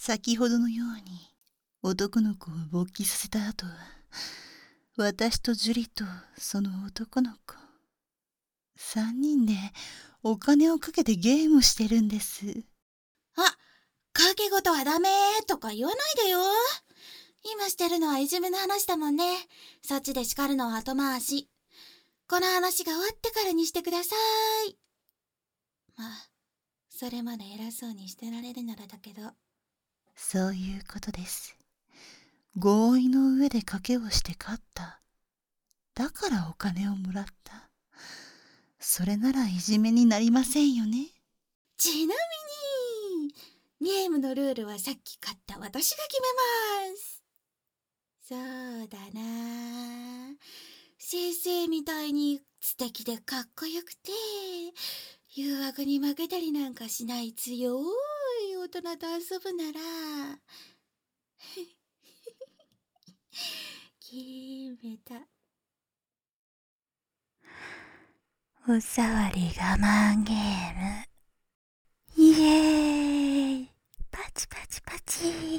先ほどのように男の子を勃起させた後は、私とジュリとその男の子、3人でお金をかけてゲームしてるんです。 あ、賭け事はダメとか言わないでよ。今してるのはいじめの話だもんね。そっちで叱るのは後回し。この話が終わってからにしてください。まあ、それまで偉そうにしてられるならだけど。 そういうことです。合意の上で賭けをして勝った。だからお金をもらった。それならいじめになりませんよね。 ちなみに、ゲームのルールはさっき買った私が決めます。そうだな。先生みたいに素敵でかっこよくて、誘惑に負けたりなんかしない強い大人と遊ぶなら、決めた。おさわり我慢ゲーム。イエーイ。パチパチパチ。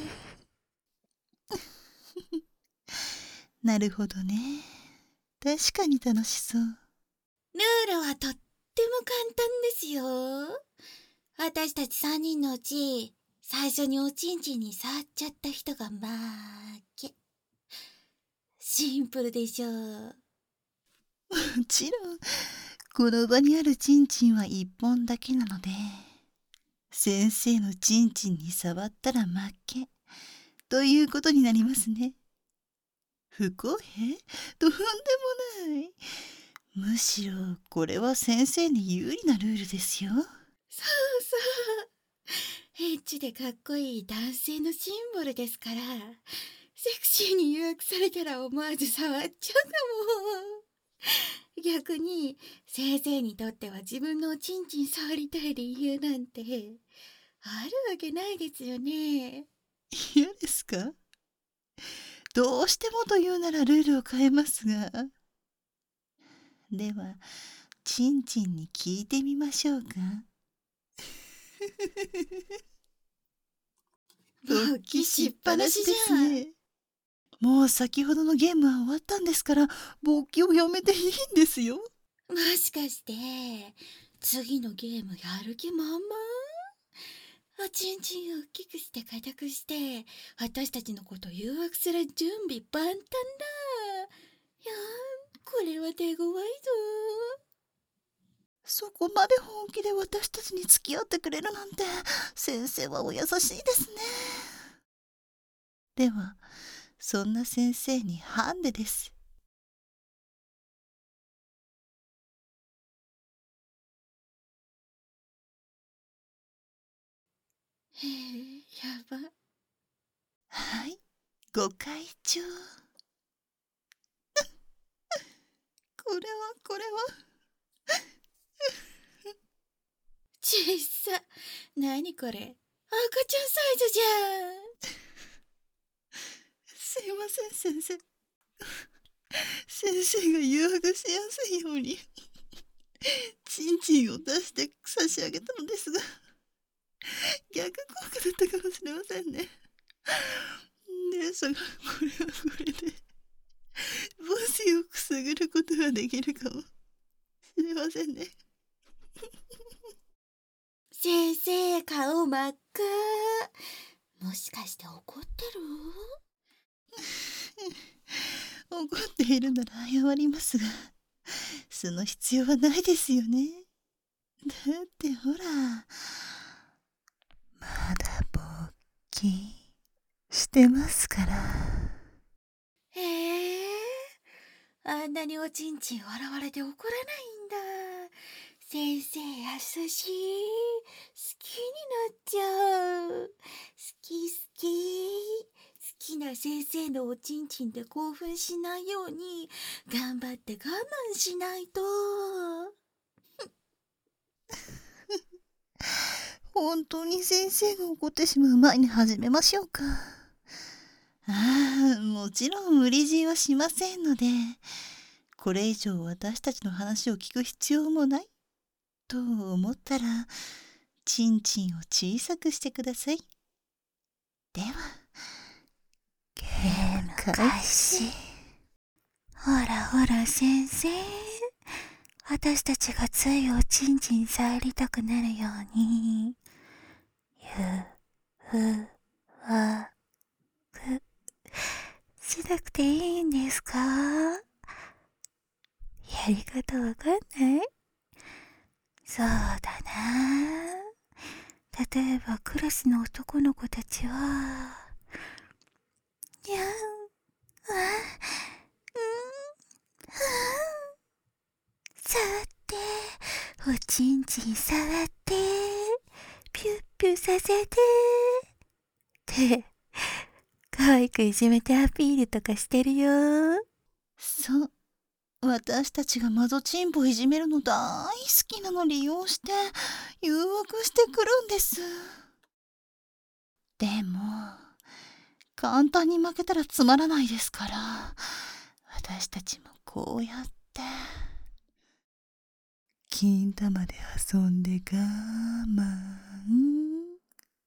なるほどね。確かに楽しそう。 ルールはとっても簡単ですよ。私たち3人のうち、最初におちんちんに触っちゃった人が負け。シンプルでしょう。 もちろん、この場にあるチンチンは1本だけなので、先生のチンチンに触ったら負けということになりますね。不公平？とんでもない。むしろこれは先生に有利なルールですよ。 そうそう。エッチでかっこいい男性のシンボルですから、セクシーに誘惑されたら思わず触っちゃうかも。逆に先生にとっては自分のおちんちん触りたい理由なんてあるわけないですよね。 嫌ですか？どうしてもというならルールを変えますが。では、チンチンに聞いてみましょうか。 勃起しっぱなしじゃん。 もう先ほどのゲームは終わったんですから、勃起をやめていいんですよ。 もしかして次のゲームやる気満々？おちんちんを大きくして固くして私たちのこと誘惑する準備万端だ。いやこれは手強いぞ。 そこまで本気で私たちに付き合ってくれるなんて、先生はお優しいですね。では、そんな先生にハンデです。 へえ、やば。 はい、ご会長。これは。 ちっさ。何これ、赤ちゃんサイズじゃん。 すいません、先生。先生が誘惑しやすいように、チンチンを出して差し上げたのですが、逆効果だったかもしれませんね。ですが、これで、母子をくすぐることができるかもしれませんね。 先生、顔真っ赤。もしかして怒ってる？ 怒っているなら謝りますが、その必要はないですよね。だってほら、まだ勃起してますから。 へえ、あんなにおちんちん笑われて怒らないんだ。先生優しい。好きになっちゃう。好きな先生のおちんちんで興奮しないように頑張って我慢しないと。 本当に先生が怒ってしまう前に始めましょうか。もちろん無理強いはしませんので、これ以上私たちの話を聞く必要もないと思ったら、チンチンを小さくしてください。 では、 ゲーム開始。ほらほら先生、私たちがついおちんちん触りたくなるように、わくしなくていいんですか？やり方わかんない？そうだな。例えばクラスの男の子たちは、にゃん、触って、おちんちん触って、ピュッピュさせて、って、可愛くいじめてアピールとかしてるよ。 そう。私たちがマゾチンポいじめるの大好きなの利用して誘惑してくるんです。でも簡単に負けたらつまらないですから、私たちもこうやって金玉で遊んで我慢。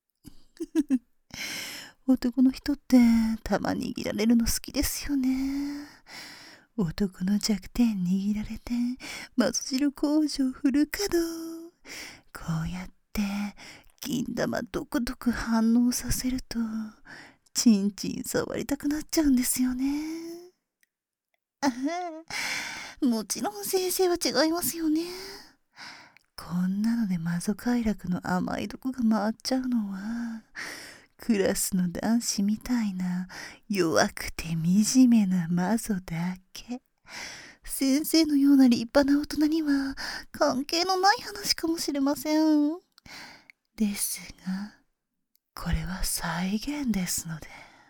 男の人ってたま握られるの好きですよね。男の弱点握られてマゾ汁工場フル稼働。こうやって金玉ドクドク反応させるとチンチン触りたくなっちゃうんですよね。もちろん先生は違いますよね。こんなのでマゾ快楽の甘いとこが回っちゃうのはクラスの男子みたいな弱くて惨めなマゾだけ。先生のような立派な大人には関係のない話かもしれません。ですが、これは再現ですので、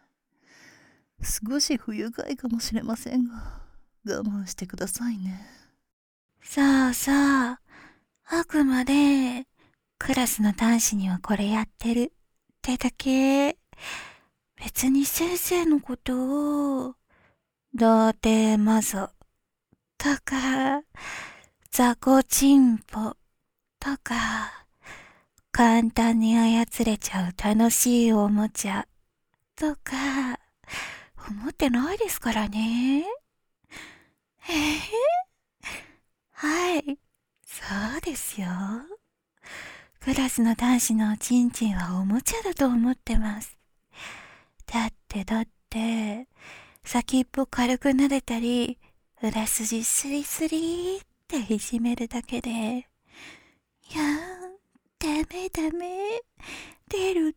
少し不愉快かもしれませんが、我慢してくださいね。 さあさあ、あくまで、クラスの男子にはこれやってるってだけ。別に先生のことを、童貞マゾとか、雑魚チンポとか、簡単に操れちゃう楽しいおもちゃとか、思ってないですからね。はい、そうですよ。クラスの男子のおちんちんはおもちゃだと思ってます。だって、先っぽ軽く撫でたり、裏筋スリスリっていじめるだけで、いやー、ダメ、出る、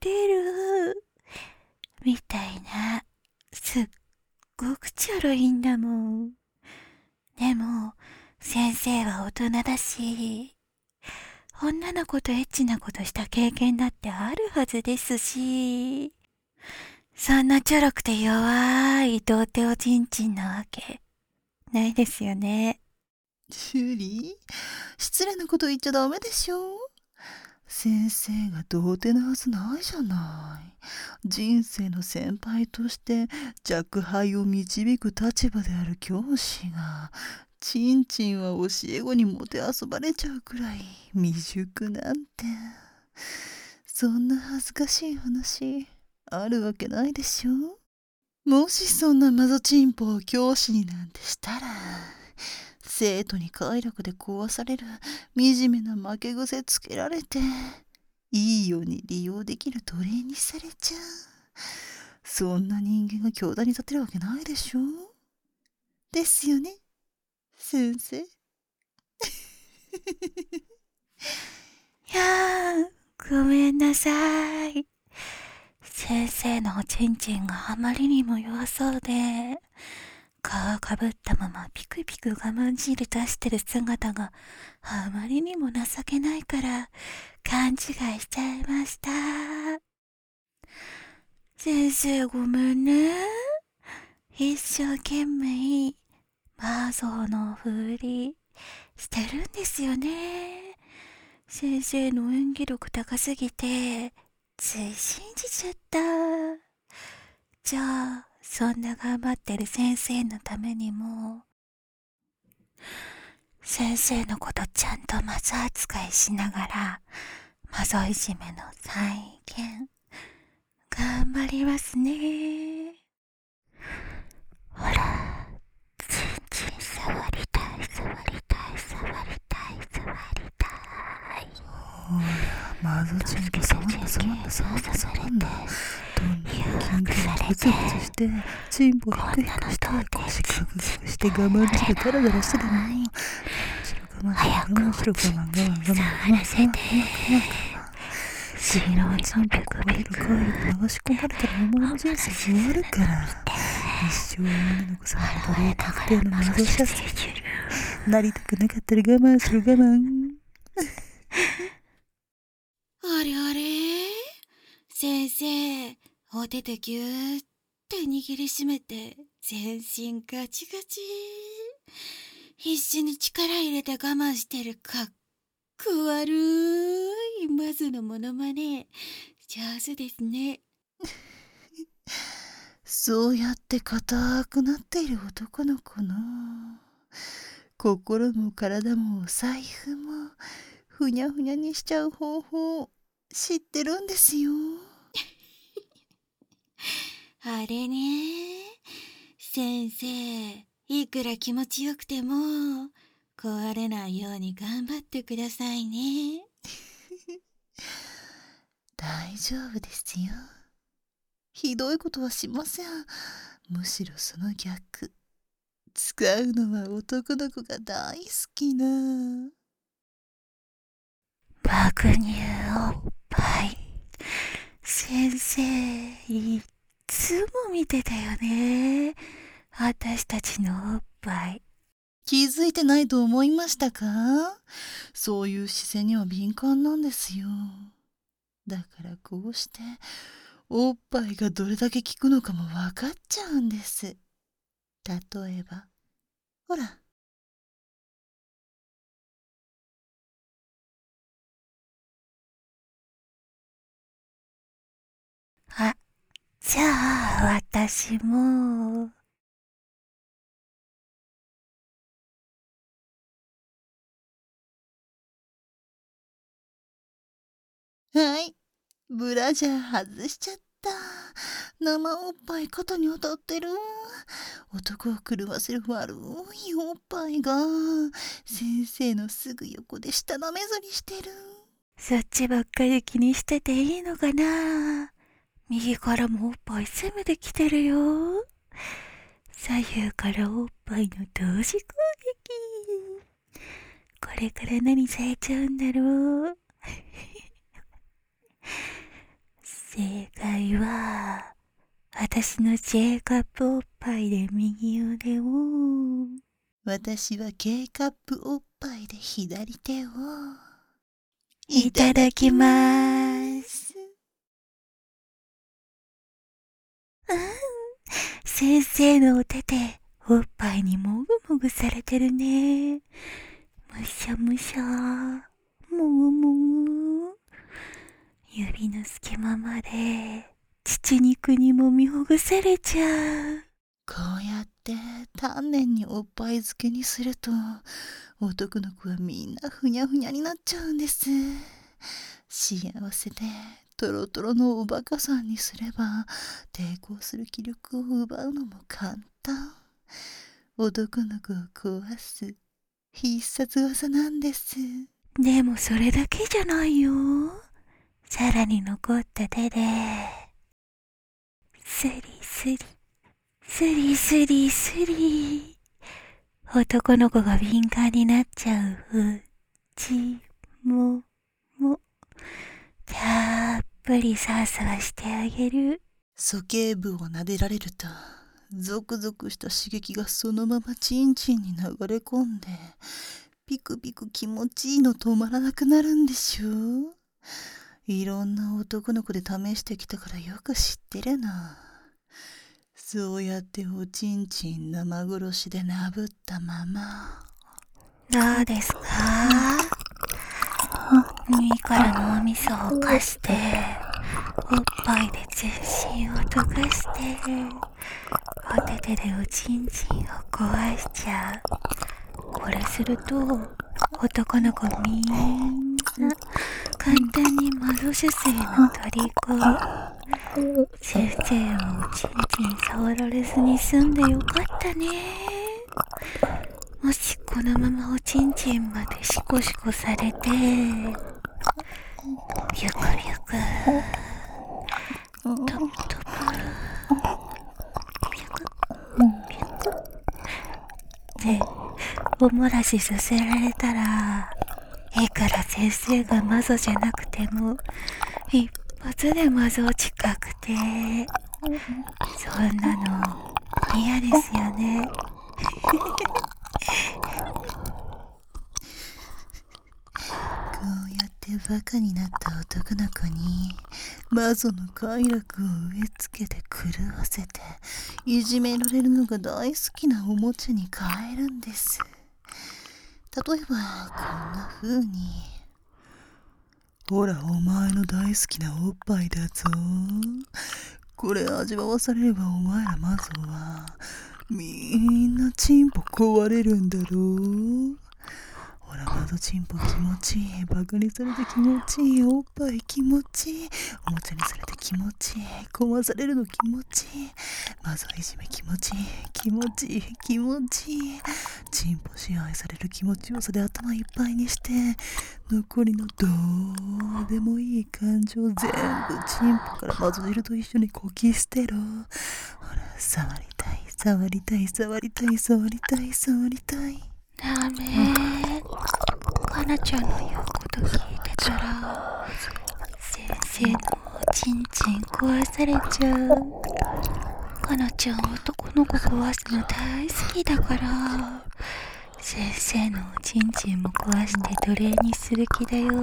みたいな、すっごくちょろいんだもん。でも、先生は大人だし、女の子とエッチなことした経験だってあるはずですし、そんなちょろくて弱い童貞おちんちんなわけないですよね。 シュリー、失礼なこと言っちゃダメでしょ。先生が童貞なはずないじゃない。人生の先輩として若輩を導く立場である教師がちんちんは教え子にもてあそばれちゃうくらい未熟なんて、そんな恥ずかしい話あるわけないでしょ。もしそんなマゾチンポを教師になんてしたら、生徒に快楽で壊される惨めな負け癖つけられて、いいように利用できる奴隷にされちゃう。そんな人間が教壇に立てるわけないでしょ。ですよね、先生。 いやー、ごめんなさい。先生のおちんちんがあまりにも弱そうで、皮かぶったままピクピク我慢汁出してる姿があまりにも情けないから勘違いしちゃいました。先生ごめんね。一生懸命マゾのふりしてるんですよね。先生の演技力高すぎてつい信じちゃった。じゃあそんな頑張ってる先生のためにも、先生のことちゃんとマゾ扱いしながらマゾいじめの再現頑頑張りますね。ほら、ちんちん触りたい、触りたい、触りたい、触りたい。 ほら、マゾチンコ触んだ、触んだ、触んだ、触んだ。どんどんキンキンブツブツして、チンポヒクヒクして、腰グググして、我慢しろ、ダラダラしてでも、我慢しろ、我慢しろ、我慢、我慢、我慢、我慢、我慢、我慢、我慢、自分のチンポ壊れる、壊れる、流し込まれたらお前の人生終わるから。一生女の子様のバレエ確定の謎シャツ。なりたくなかったら我慢しろ、我慢。 あれあれ、先生、お手でぎゅーっと握りしめて、全身ガチガチ。必死に力入れて我慢してるかっこ悪いマズのモノマネ、上手ですね。 そうやって硬くなっている男の子の心も体もお財布もふにゃふにゃにしちゃう方法知ってるんですよ。 あれね、先生、いくら気持ちよくても壊れないように頑張ってくださいね。 大丈夫ですよ。ひどいことはしません。むしろその逆。使うのは男の子が大好きな爆乳おっぱい。先生、いっつも見てたよね。私たちのおっぱい。 気づいてないと思いましたか？そういう視線には敏感なんですよ。だからこうしておっぱいがどれだけ効くのかも分かっちゃうんです。例えばほら、 あ、じゃあ私も。 はい、ブラジャー外しちゃった。生おっぱい肩に当たってる。男を狂わせる悪いおっぱいが先生のすぐ横で舌なめずりしてる。 そっちばっかり気にしてていいのかな。右からもおっぱい攻めてきてるよ。左右からおっぱいの同時攻撃。これから何されちゃうんだろう。正解は、私の J カップおっぱいで右腕を。 私は K カップおっぱいで左手を。 いただきます。先生のお手でおっぱいにもぐもぐされてるね。むしゃむしゃ、もぐもぐ。指の隙間まで乳肉にもみほぐされちゃう。 こうやって丹念におっぱい漬けにすると男の子はみんなふにゃふにゃになっちゃうんです。幸せでトロトロのおバカさんにすれば抵抗する気力を奪うのも簡単。男の子を壊す必殺技なんです。 でもそれだけじゃないよ。さらに残った手でスリスリスリスリスリ、男の子が敏感になっちゃううちもも、たっぷりさわさわしてあげる。 鼠径部を撫でられるとゾクゾクした刺激がそのままチンチンに流れ込んでピクピク気持ちいいの止まらなくなるんでしょう。いろんな男の子で試してきたからよく知ってるな。そうやっておちんちん生殺しでなぶったまま。 どうですか？耳から脳みそをかしておっぱいで全身を溶かしてお手手でおちんちんを壊しちゃう。これすると男の子みんな簡単に魔導士性の虜。 先生をちんちん触られずに済んでよかったね。もしこのままおちんちんまでシコシコされて、ビュクビュク、トプトプ、ビュクビュクっておもらしさせられたら、いくら先生が魔女じゃなくても一発で魔女近くて、そんなの嫌ですよね。 こうやってバカになった男の子に魔女の快楽を植え付けて狂わせていじめられるのが大好きなおもちゃに変えるんです。例えばこんな風に、ほらお前の大好きなおっぱいだぞ、これ味わわされればお前ら魔女はみんなチンポ壊れるんだろう。ほら魔女チンポ気持ちいい、バカにされて気持ちいい、おっぱい気持ちいい、おもちゃにされて気持ちいい、壊されるの気持ちいい、魔女いじめ気持ちいい、気持ちいい、気持ちいい、チンポ支配される気持ちよさで頭いっぱいにして、残りのどうでもいい感情全部チンポから魔女汁と一緒にこき捨てろ。ほら触りたい触りたい触りたい触りたい触りたい。 ダメ。かなちゃんの言うこと聞いてたら先生のちんちん壊されちゃう。かなちゃん男の子壊すの大好きだから、先生のちんちんも壊して奴隷にする気だよ。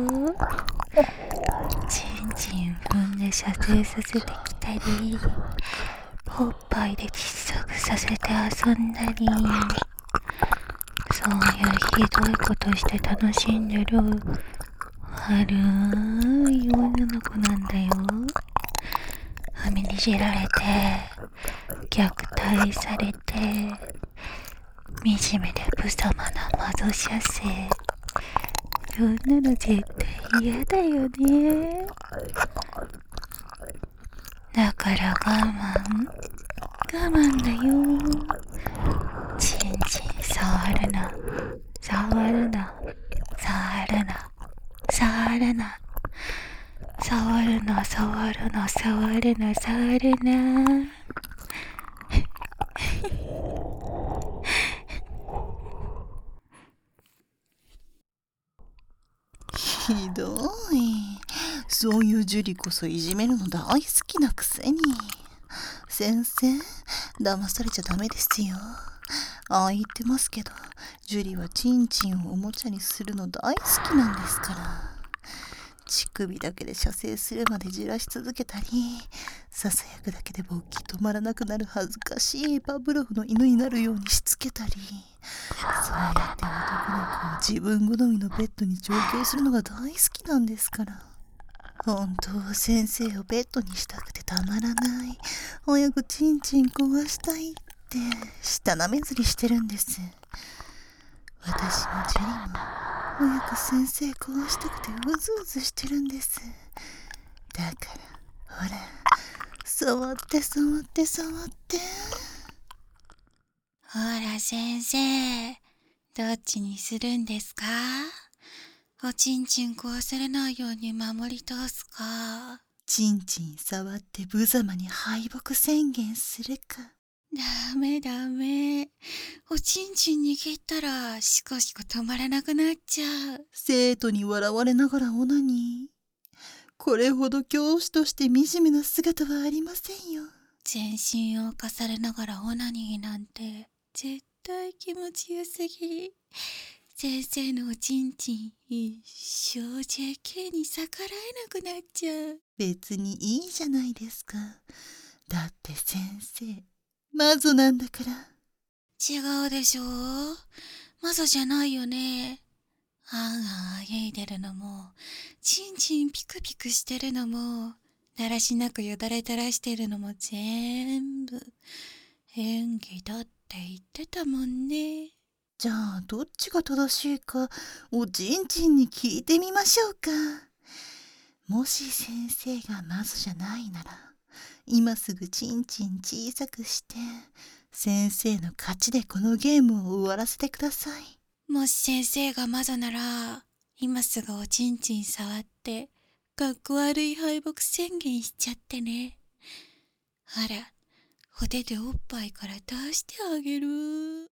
ちんちん踏んで射精させてきたり、おっぱいで小さくさせて遊んだり、そういうひどいことして楽しんでる悪い女の子なんだよ。踏みにじられて、虐待されて、惨めで無様な魔女射精。そんなの絶対嫌だよね。だから我慢だよ。ちんちん触るな、触るな、触るな、触るな、触るな、触るな、触るな、触るな。 ひどい。そういうジュリこそいじめるの大好きなくせに。先生、騙されちゃダメですよ。ああ言ってますけど、ジュリはチンチンをおもちゃにするの大好きなんですから。乳首だけで射精するまでじらし続けたり、ささやくだけで勃起止まらなくなる恥ずかしいパブロフの犬になるようにしつけたり、そうやって男の子を自分好みのベッドに上京するのが大好きなんですから。本当は先生をベッドにしたくてたまらない、早くチンチン壊したいって舌なめずりしてるんです。私もジュリも早く先生壊したくてうずうずしてるんです。だからほら、触って触って触って。 ほら先生、どっちにするんですか？おちんちん壊されないように守り通すか、 チンチン触って無様に敗北宣言するか。 ダメダメ。おちんちん握ったらシコシコ止まらなくなっちゃう。 生徒に笑われながらオナニー。これほど教師として惨めな姿はありませんよ。 全身を侵されながらオナニーなんて絶対気持ちよすぎ。先生のおちんちん一生 JK に逆らえなくなっちゃう。 別にいいじゃないですか。だって先生魔女なんだから。 違うでしょ。魔女じゃないよね。あんあん言いでるのも、ちんちんピクピクしてるのも、だらしなくよだれ垂らしてるのも全部演技だって言ってたもんね。 じゃあどっちが正しいかおちんちんに聞いてみましょうか。もし先生が魔女じゃないなら今すぐちんちん小さくして、先生の勝ちでこのゲームを終わらせてください。 もし先生が魔女なら、今すぐおちんちん触って、かっこ悪い敗北宣言しちゃってね。あら、腕でおっぱいから出してあげる。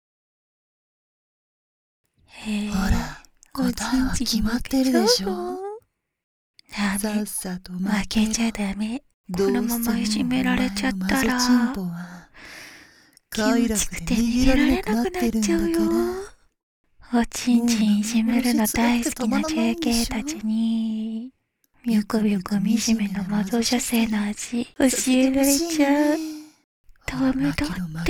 ほら、答えは決まってるでしょ。 ダメ、 さっさと負けちゃダメ。このままいじめられちゃったら、 チンポは快楽で逃げられなくなってるんだから。 おちんちんいじめるの大好きな JK たちに、みゅくみゅくみじめの魔導者性の味教えられちゃう。ダメだって。ダメ。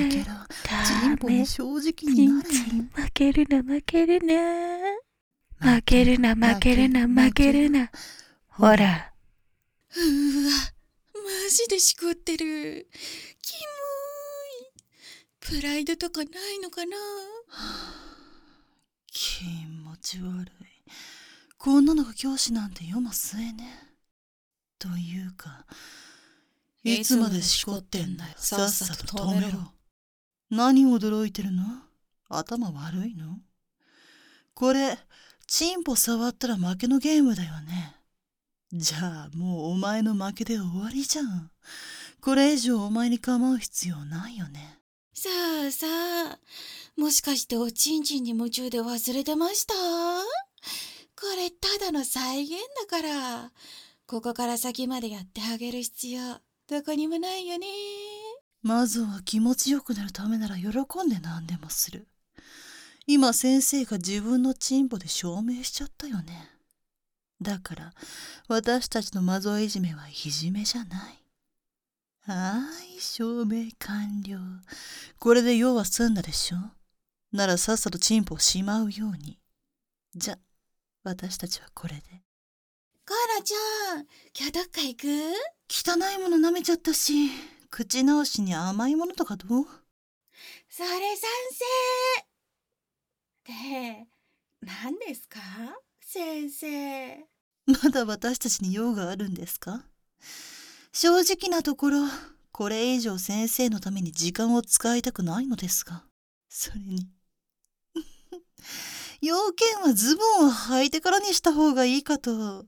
正直ちになれ。 んちん負けるな負けるな。負けるな負けるな負けるな。ほら。うわ、マジでしこってる。キモい。プライドとかないのかな。 気持ち悪い。こんなのが教師なんて世も末ね。というか、いつまでしこってんだよ。さっさと止めろ。何驚いてるの？頭悪いの？これ、チンポ触ったら負けのゲームだよね。じゃあもうお前の負けで終わりじゃん。これ以上お前に構う必要ないよね。 さあさあ、もしかしておちんちんに夢中で忘れてました？これただの再現だから、ここから先までやってあげる必要どこにもないよね。 まずは気持ちよくなるためなら喜んで何でもする。今先生が自分のチンポで証明しちゃったよね。だから私たちの魔女いじめはいじめじゃない。はい、証明完了。これで用は済んだでしょ。ならさっさとチンポをしまうように。じゃ、私たちはこれで。 コーラちゃん、今日どっか行く？ 汚いもの舐めちゃったし、口直しに甘いものとかどう？ それ賛成。で、何ですか？先生。 まだ私たちに用があるんですか？正直なところ、これ以上先生のために時間を使いたくないのですが。それに。要件はズボンを履いてからにした方がいいかと。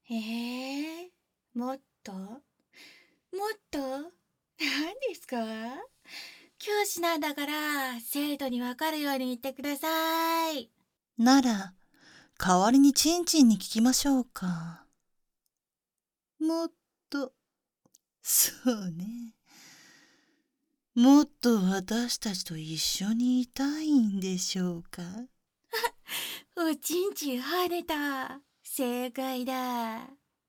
もっと何ですか？教師なんだから生徒にわかるように言ってください。 なら、代わりにチンチンに聞きましょうか。もっと、そうね。もっと私たちと一緒にいたいんでしょうか。 おちんちん跳ねた。正解だ。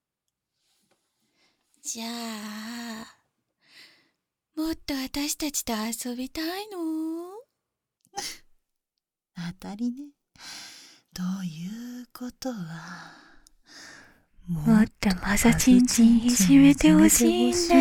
じゃあ、もっと私たちと遊びたいの？ 当たりね。ということは、 もっとマサチンチンいじめてほしいんだ。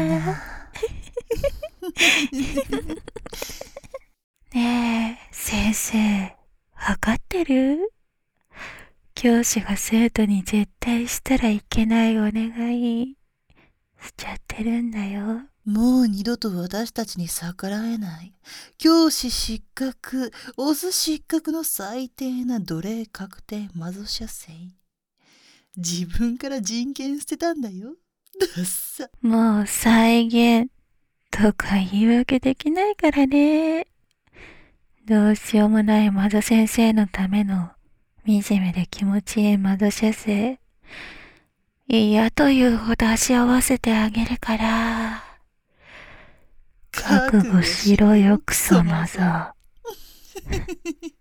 ねえ、先生、わかってる？教師が生徒に絶対したらいけないお願いしちゃってるんだよ。 もう二度と私たちに逆らえない。教師失格、オス失格の最低な奴隷確定魔女者生。自分から人権捨てたんだよ。ダッサ。 もう再現とか言い訳できないからね。どうしようもない魔女先生のための惨めで気持ちいい魔女者生。嫌というほど足合わせてあげるから。覚悟しろよクソ魔女。